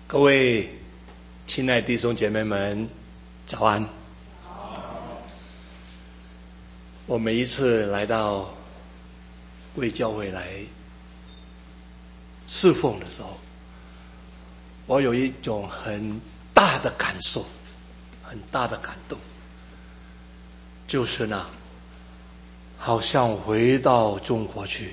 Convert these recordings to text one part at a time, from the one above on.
各位亲爱弟兄姐妹们，早安。我每一次来到为教会来侍奉的时候，我有一种很大的感受，很大的感动，就是呢，好像回到中国去，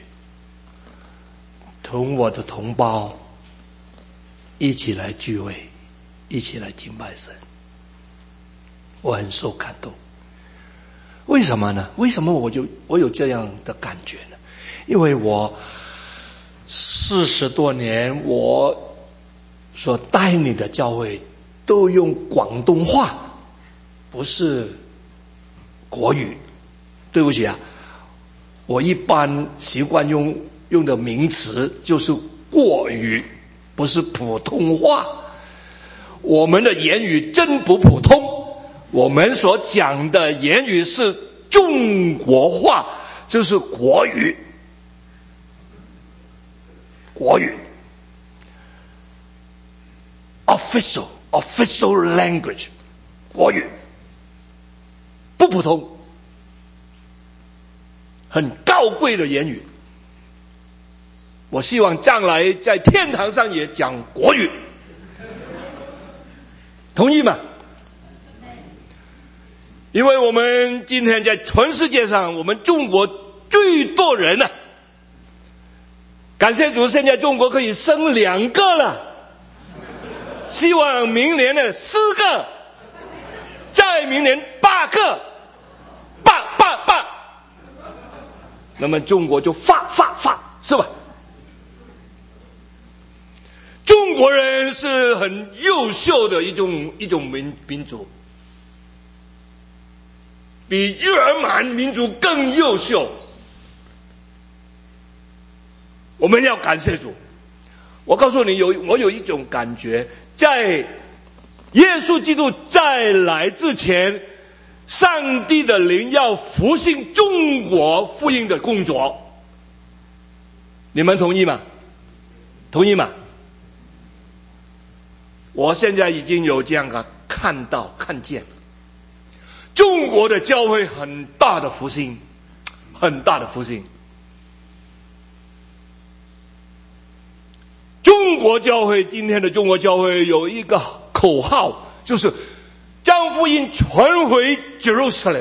同我的同胞一起来聚会，一起来敬拜神，我很受感动。为什么呢？为什么我有这样的感觉呢？因为我40多年我所带领的教会都用广东话，不是国语。对不起啊，我一般习惯用的名词就是国语，不是普通话。我们的言语真不普通，我们所讲的言语是中国话，就是国语。国语 official language， 国语不普通，很高贵的言语。我希望将来在天堂上也讲国语，同意吗？因为我们今天在全世界上，我们中国最多人了。感谢主，现在中国可以生2个了，希望明年的4个，再明年8个，8，那么中国就发，是吧？中国人是很优秀的一种民族，比日耳曼民族更优秀。我们要感谢主。我告诉你，我有一种感觉，在耶稣基督再来之前，上帝的灵要复兴中国福音的工作。你们同意吗？同意吗？我现在已经有这样的看见，中国的教会很大的复兴，很大的复兴。中国教会，今天的中国教会有一个口号，就是将福音传回 Jerusalem，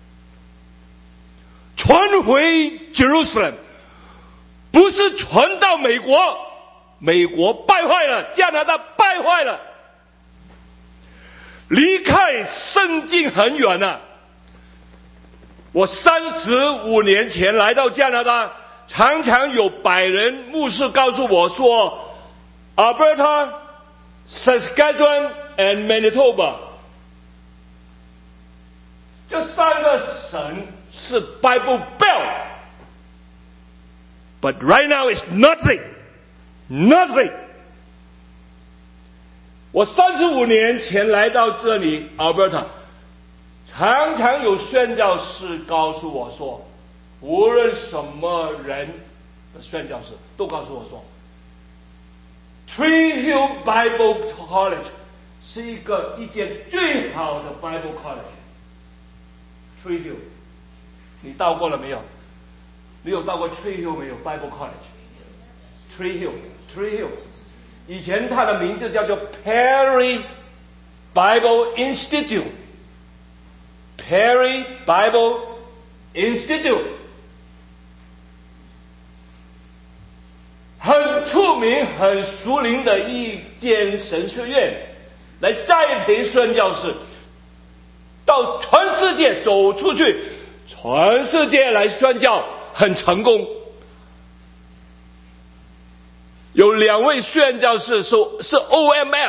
传回 Jerusalem， 不是传到美国，美国败坏了，加拿大败坏了，离开圣经很远了。我35年前来到加拿大，常常有白人牧师告诉我说，Alberta, Saskatchewan and Manitoba 这3个省是 Bible Belt, but right now it's nothing. 我35年前来到这里 Alberta， 常常有宣教士告诉我说，无论什么人的宣教士都告诉我说，Tree Hill Bible College 是一间最好的 Bible College。Tree Hill， 你到过了没有？你有到过 Tree Hill 没有 ？Bible College。Tree Hill， 以前它的名字叫做 Perry Bible Institute。Perry Bible Institute。很出名很熟龄的一间神学院，来栽培宣教士到全世界走出去，全世界来宣教，很成功。有2位宣教士是 OMF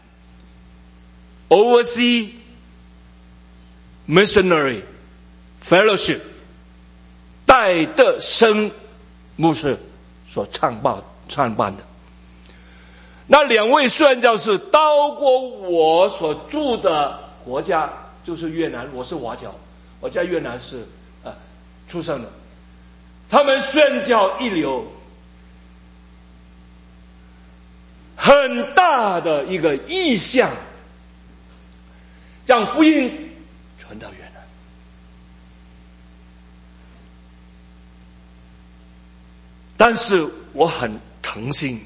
Overseas Missionary Fellowship 戴德生牧师所创办的。那2位宣教士到过我所住的国家，就是越南，我是华侨，我在越南是出生的。他们宣教一流， 很大的一个意向，让福音传到远岸。但是我很疼心，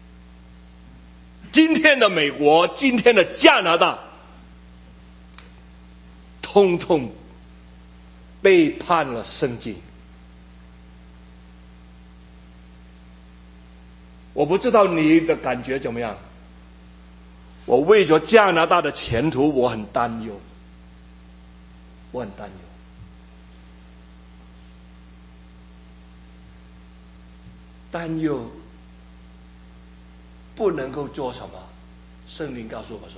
今天的美国，今天的加拿大，通通背叛了圣经。我不知道你的感觉怎么样，我为着加拿大的前途我很担忧，我很担忧。担忧不能够做什么？圣灵告诉我说，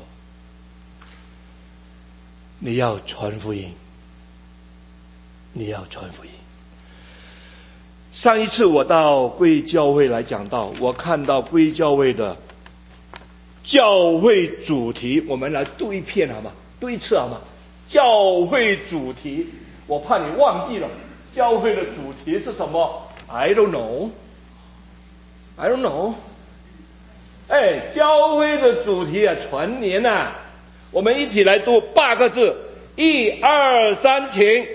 你要传福音，你要传福音。上一次我到贵教会来讲道，我看到贵教会的教会主题，我们来读一遍好吗？读一次好吗？教会主题，我怕你忘记了，教会的主题是什么 ？I don't know。教会的主题啊，传年啊，我们一起来读8个字，1、2、3，请。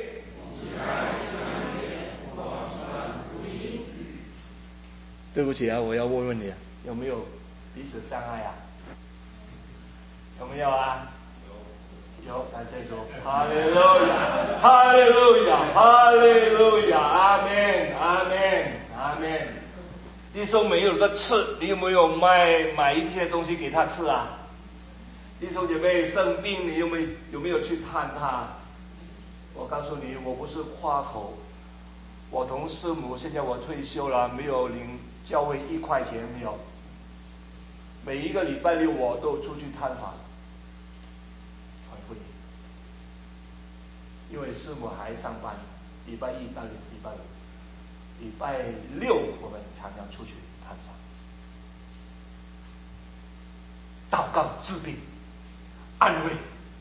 对不起啊，我要问问你，有没有彼此相爱啊？有没有啊？有，感谢主，哈利路亚，哈利路亚，哈利路亚，阿们，阿们，阿们。弟兄没有个吃，你有没有买一些东西给他吃啊？弟兄姐妹生病，你有没有去探他？我告诉你，我不是夸口，我同师母现在我退休了，没有领教会1块钱没有。每一个礼拜六我都出去探访，传福音，因为师母还上班，礼拜1到礼拜5。礼拜6我们常常出去探访，祷告治病，安慰，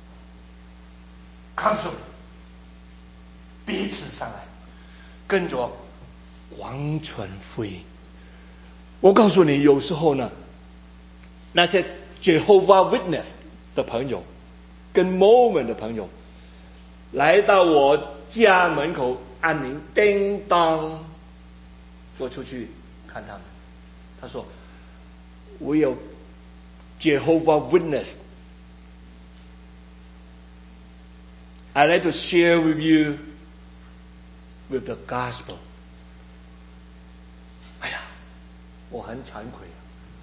康复，彼此相爱，跟着广传福音。我告诉你，有时候呢，那些 Jehovah Witness 的朋友跟 Mormon 的朋友来到我家门口按铃，叮当，我出去看他们，他说 We are Jehovah Witness. I'd like to share with you with the gospel. 哎呀，我很惭愧啊！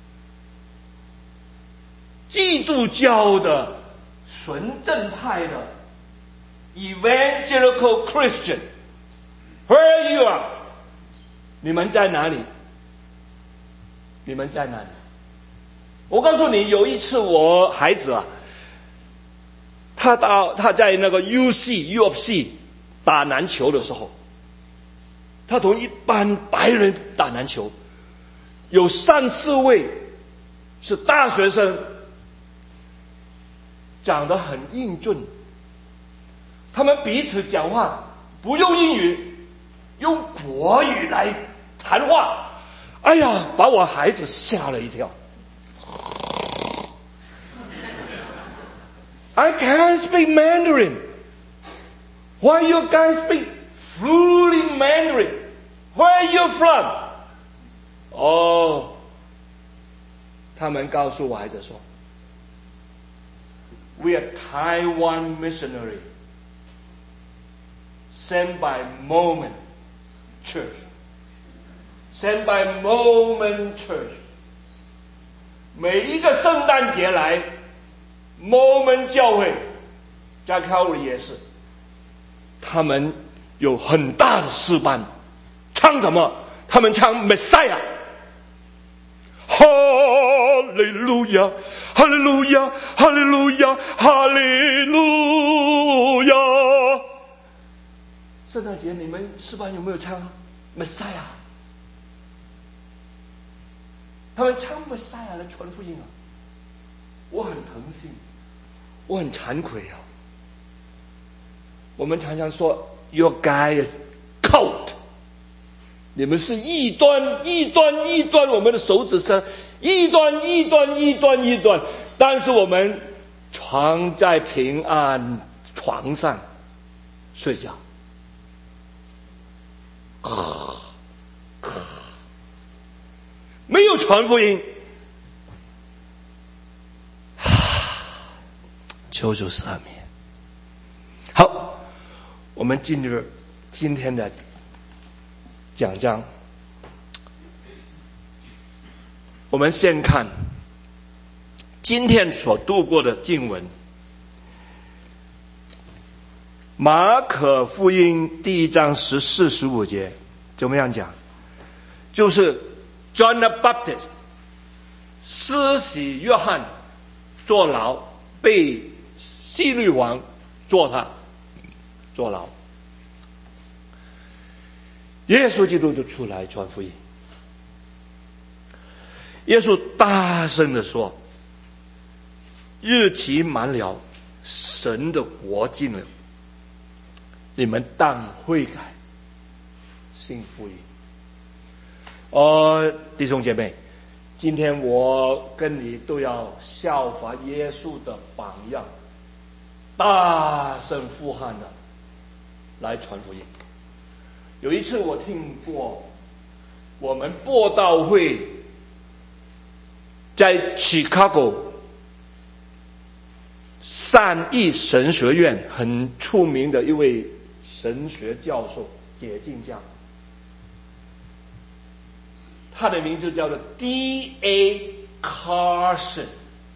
基督教的纯正派的 Evangelical Christian, where you are?你们在哪里？你们在哪里？我告诉你，有一次我孩子啊，他在那个 UFC 打篮球的时候，他同一般白人打篮球，有3、4位是大学生，长得很英俊，他们彼此讲话不用英语，用国语来谈话，哎呀，把我孩子吓了一跳。I can't speak Mandarin. Why you guys speak fluent Mandarin? Where are you from? 他们告诉我孩子说 We are Taiwan missionary sent by Mormon Church.Sent by Mormon Church. 每一个圣诞节来 Mormon 教会加 Calvary 也是，他们有很大的诗班，唱什么？他们唱 Messiah。哈利路亚，哈利路亚，哈利路亚，哈利路亚。圣诞节你们诗班有没有唱 Messiah？他们唱 Messiah 来传福音啊！我很疼心，我很惭愧啊！我们常常说 Your guy is cult， 你们是异端，异端，异端，我们的手指上异端，异端，异端，异端。但是我们床在平安床上睡觉，没有传福音，求主赦免。好，我们进入今天的讲章。我们先看今天所读过的经文，马可福音第1章14、15节，怎么样讲？就是 John the Baptist 施洗约翰坐牢，被希律王坐牢，耶稣基督就出来传福音。耶稣大声地说，日期满了，神的国近了，你们当悔改，信福音。弟兄姐妹，今天我跟你都要效法耶稣的榜样，大声呼喊的来传福音。有一次我听过我们播道会在 Chicago 善意神学院很出名的一位神学教授解经家，他的名字叫做 D.A. Carson，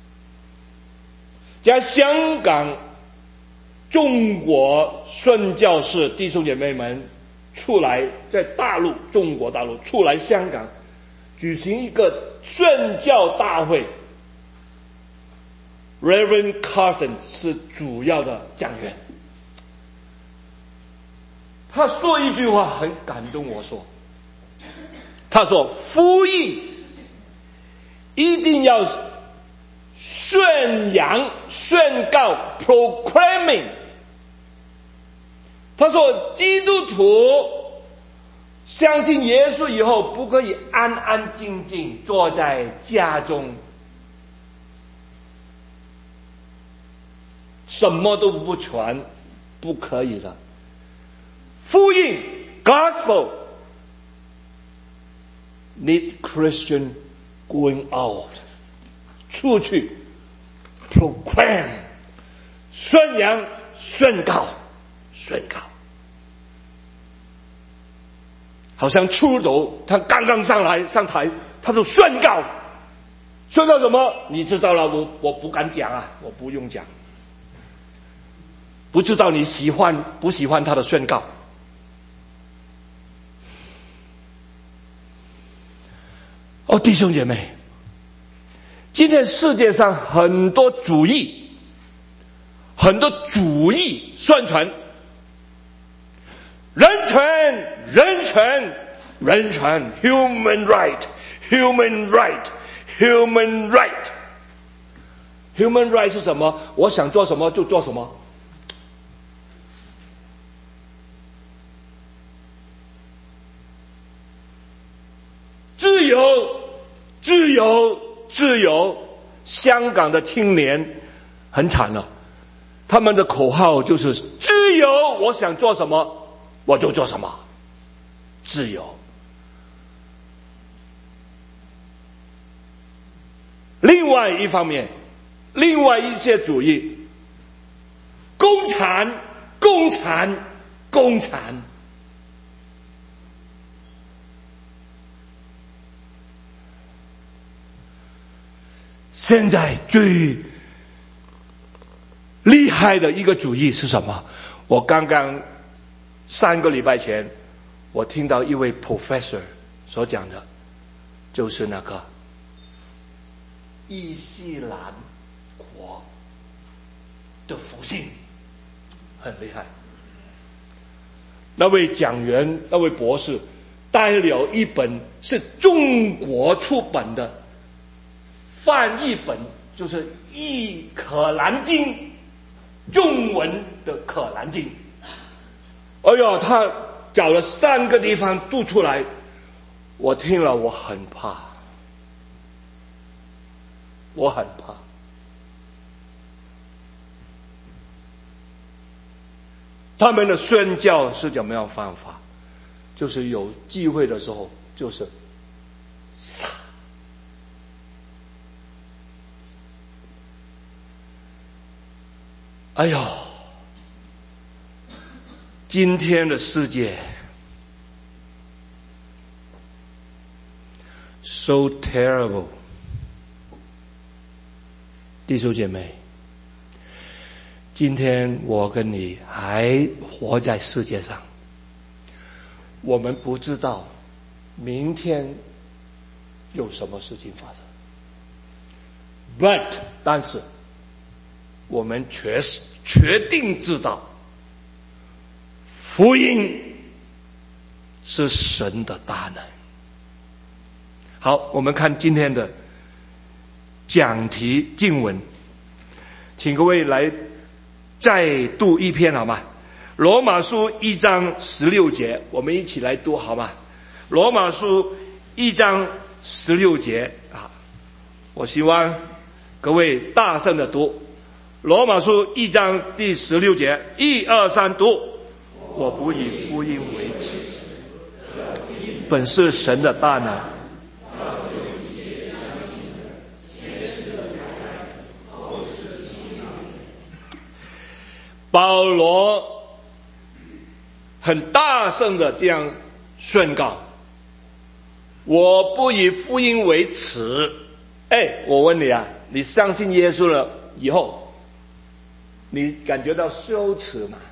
在香港中国宣教士弟兄姐妹们出来，在中国大陆出来香港举行一个宣教大会， Reverend Carson 是主要的讲员。他说一句话很感动我，他说福音一定要宣扬宣告 proclaiming。 他说基督徒相信耶稣以后不可以安安静静坐在家中，什么都不传，不可以的。福音 Gospel need Christian going out， 出去 proclaim 宣扬宣告。好像出头，他刚刚上台，他就宣告什么？你知道了，我不敢讲啊，我不用讲。不知道你喜欢不喜欢他的宣告？弟兄姐妹，今天世界上很多主义宣传人权 human right 是什么？我想做什么就做什么。自由，香港的青年很惨了，他们的口号就是自由，我想做什么我就做什么，自由。另外一方面，另外一些主义，共产。现在最厉害的一个主义是什么？我刚刚3个礼拜前，我听到一位 professor 所讲的，就是那个伊斯兰国的复兴，很厉害。那位讲员，那位博士带了一本是中国出版的翻译本，就是《可兰经》，中文的《可兰经》。他找了3个地方读出来， 我听了我很怕，我很怕。他们的宣教是怎么样方法？就是有机会的时候，就是杀。哎呦，今天的世界 so terrible， 弟兄姐妹，今天我跟你还活在世界上，我们不知道明天有什么事情发生。但是我们确定知道，福音是神的大能。好，我们看今天的讲题经文，请各位来再读一篇好吗？罗马书1章16节，我们一起来读好吗？罗马书1章16节啊，我希望各位大声的读。罗马书1章第16节，1、2、3读。我不以福音为耻，本是神的大能。保罗很大声的这样宣告，我不以福音为耻。我问你啊，你相信耶稣了以后，你感觉到羞耻吗？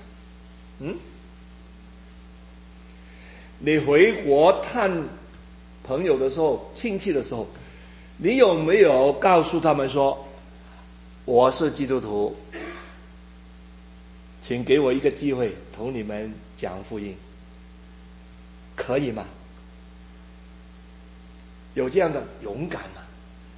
你回国探朋友的时候，亲戚的时候，你有没有告诉他们说，我是基督徒，请给我一个机会同你们讲福音，可以吗？有这样的勇敢吗？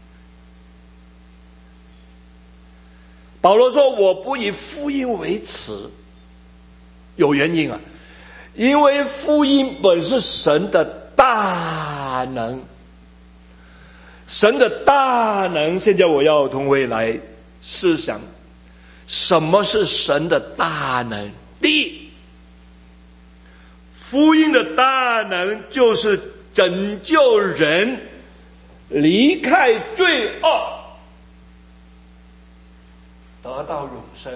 保罗说，我不以福音为耻，有原因啊，因为福音本是神的大能。神的大能，现在我要同位来思想，什么是神的大能？第一，福音的大能就是拯救人离开罪恶，得到永生。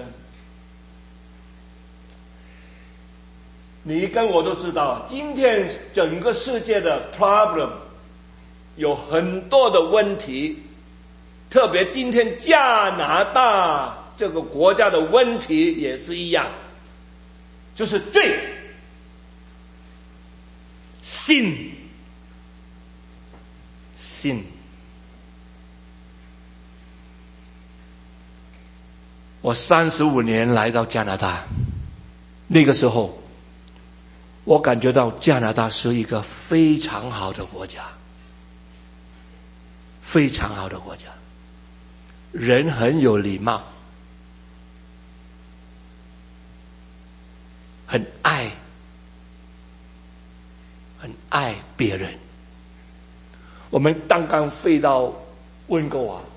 你跟我都知道，今天整个世界的 problem 有很多的问题，特别今天加拿大这个国家的问题也是一样，就是罪、信。我35年来到加拿大，那个时候我感觉到加拿大是一个非常好的国家，非常好的国家，人很有礼貌，很爱别人。我们刚刚飞到温哥华，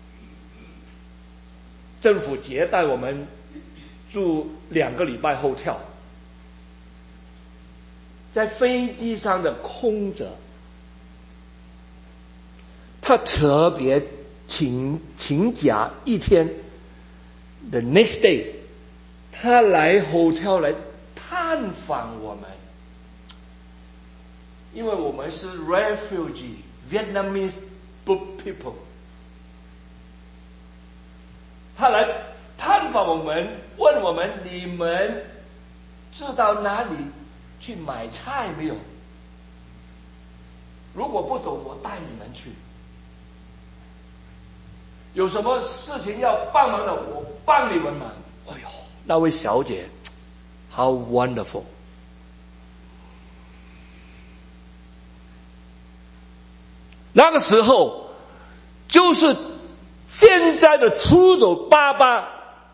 政府接待我们住2个礼拜hotel，在飞机上的空着，他特别请假一天 ，the next day， 他来 hotel 来探访我们，因为我们是 refugee Vietnamese people， 他来探访我们，问我们你们知道哪里去买菜没有？如果不懂，我带你们去。有什么事情要帮忙的，我帮你们忙。哎呦，那位小姐 ，how wonderful！ 那个时候，就是现在的Trudeau爸爸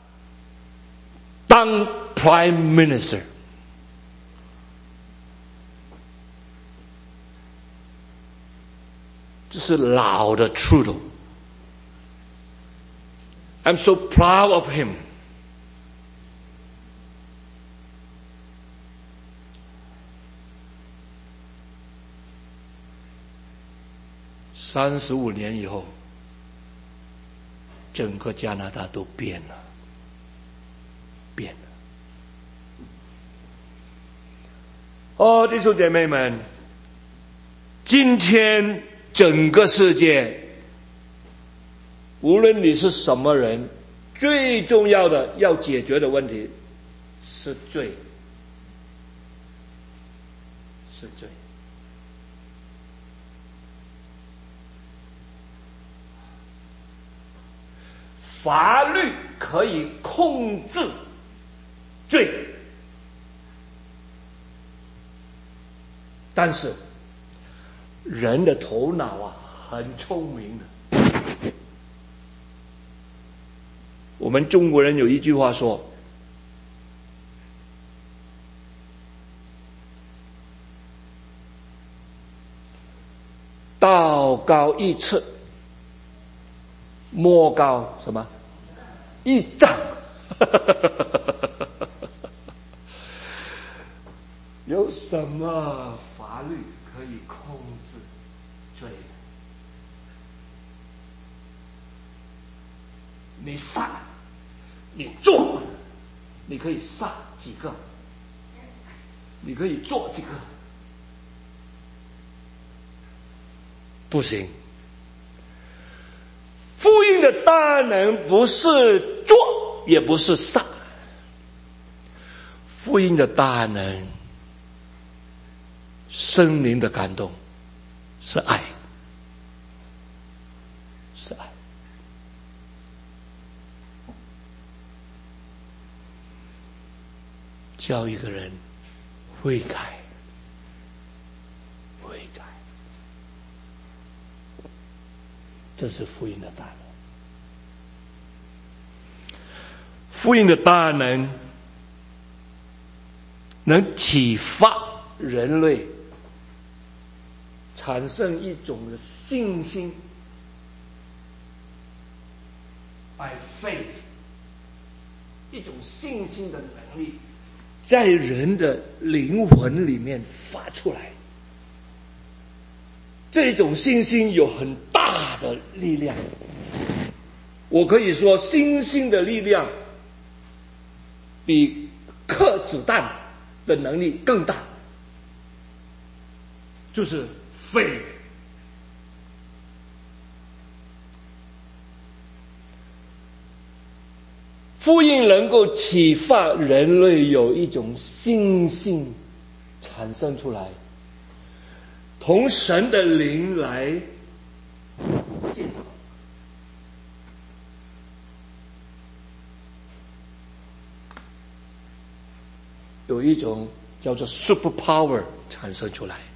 当 Prime Minister。 是老的 Trudeau。 I'm so proud of him。 35年以后，整个加拿大都变了，变了。哦，弟兄姐妹们，今天整个世界，无论你是什么人，最重要的要解决的问题是罪，是罪。法律可以控制罪，但是人的头脑啊，很聪明的。我们中国人有一句话说：“道高一尺，魔高什么？一丈。”有什么法律可以控制罪？你杀，你做，你可以杀几个？你可以做几个？不行。福音的大能不是做，也不是杀。福音的大能，圣灵的感动，是爱，是爱。叫一个人悔改，悔改，这是福音的大能。福音的大能能启发人类产生一种的信心 by faith， 一种信心的能力在人的灵魂里面发出来。这种信心有很大的力量，我可以说信心的力量比克子弹的能力更大，就是 faith。 福音能够启发人类有一种信心产生出来，同神的灵来结合，有一种叫做 super power 产生出来。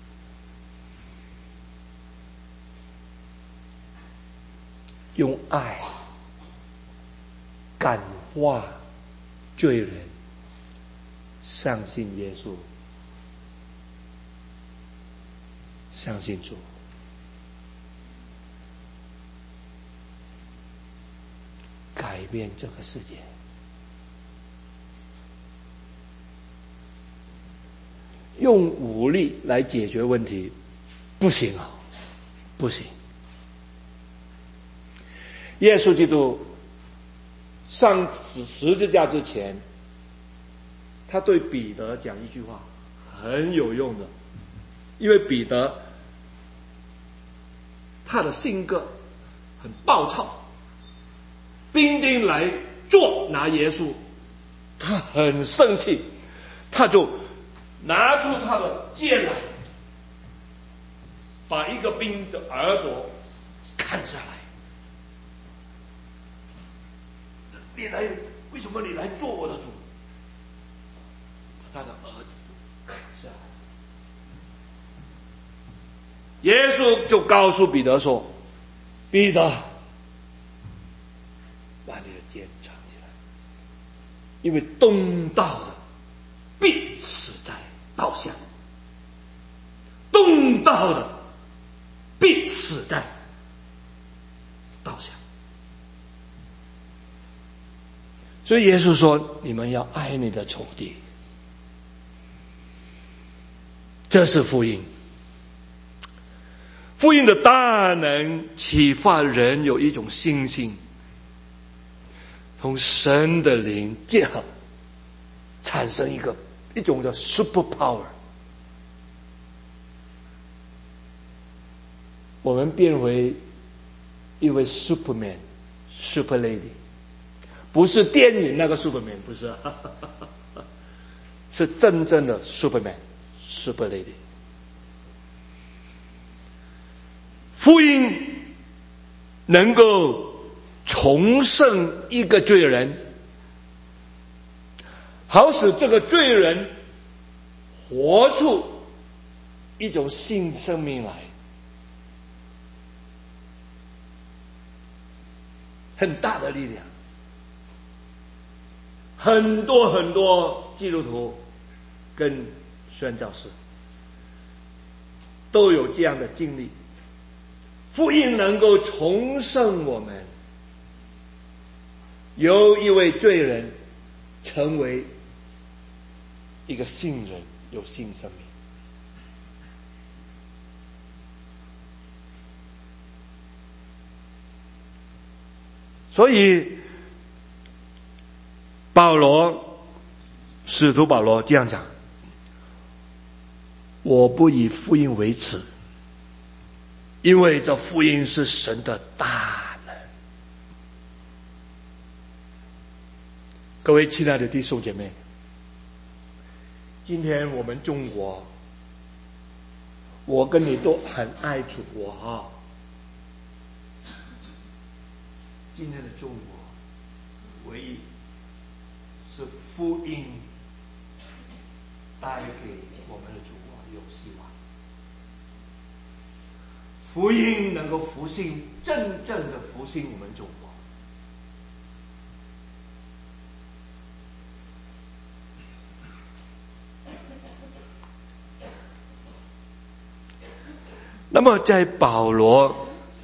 用爱感化罪人相信耶稣，相信主，改变这个世界。用武力来解决问题不行啊，不行。耶稣基督上十字架之前，他对彼得讲一句话很有用的，因为彼得他的性格很暴躁，兵丁来拿耶稣，他很生气，他就拿出他的剑来，把一个兵的耳朵砍下来。为什么你来做我的主？把他的耳朵砍下来。耶稣就告诉彼得说：“彼得，把你的剑藏起来，因为东道的必死在刀下，东道的必死在刀下。所以耶稣说，你们要爱你的仇敌，这是福音。福音的大能启发人有一种信心，从神的灵结合，产生一种叫 super power。我们变为一位 Superman、Super Lady， 不是电影那个 Superman， 不是，是真正的 Superman、Super Lady。福音能够重生一个罪人，好使这个罪人活出一种新生命来，很大的力量。很多基督徒跟宣教士都有这样的经历，福音能够重生我们，由一位罪人成为一个新人，有新生命。所以使徒保罗这样讲，我不以福音为耻，因为这福音是神的大能。各位亲爱的弟兄姐妹，今天我们中国，我跟你都很爱主啊。今天的中国唯一是福音带给我们的祖国有希望，福音能够复兴，真正的复兴我们中国。那么在保罗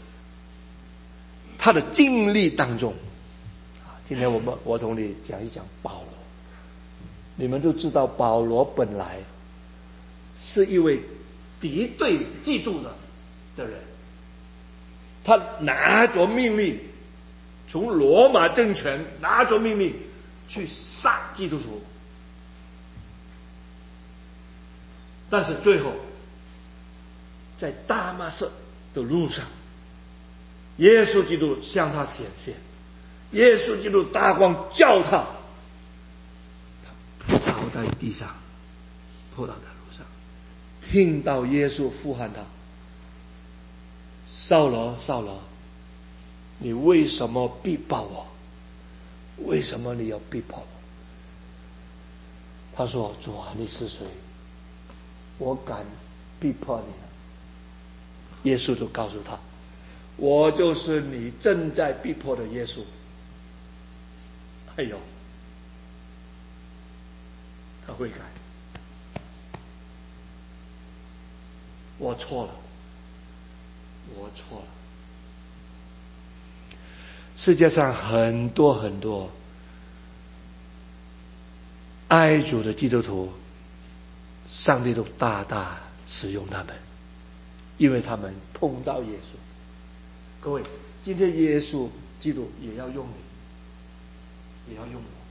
他的经历当中，今天我同你讲一讲保罗。你们都知道保罗本来是一位敌对嫉妒的人，他拿着命令，从罗马政权拿着命令去杀基督徒，但是最后在大马色的路上，耶稣基督向他显现，耶稣基督大光照他，他扑倒在地上，扑倒在路上，听到耶稣呼喊他：扫罗，扫罗，你为什么逼迫我？为什么你要逼迫我？他说：主啊，你是谁？我敢逼迫你呢？耶稣就告诉他：我就是你正在逼迫的耶稣。哎呦，他悔改，我错了，我错了。世界上很多爱主的基督徒，上帝都大大使用他们，因为他们碰到耶稣。各位，今天耶稣基督也要用你，也要用我。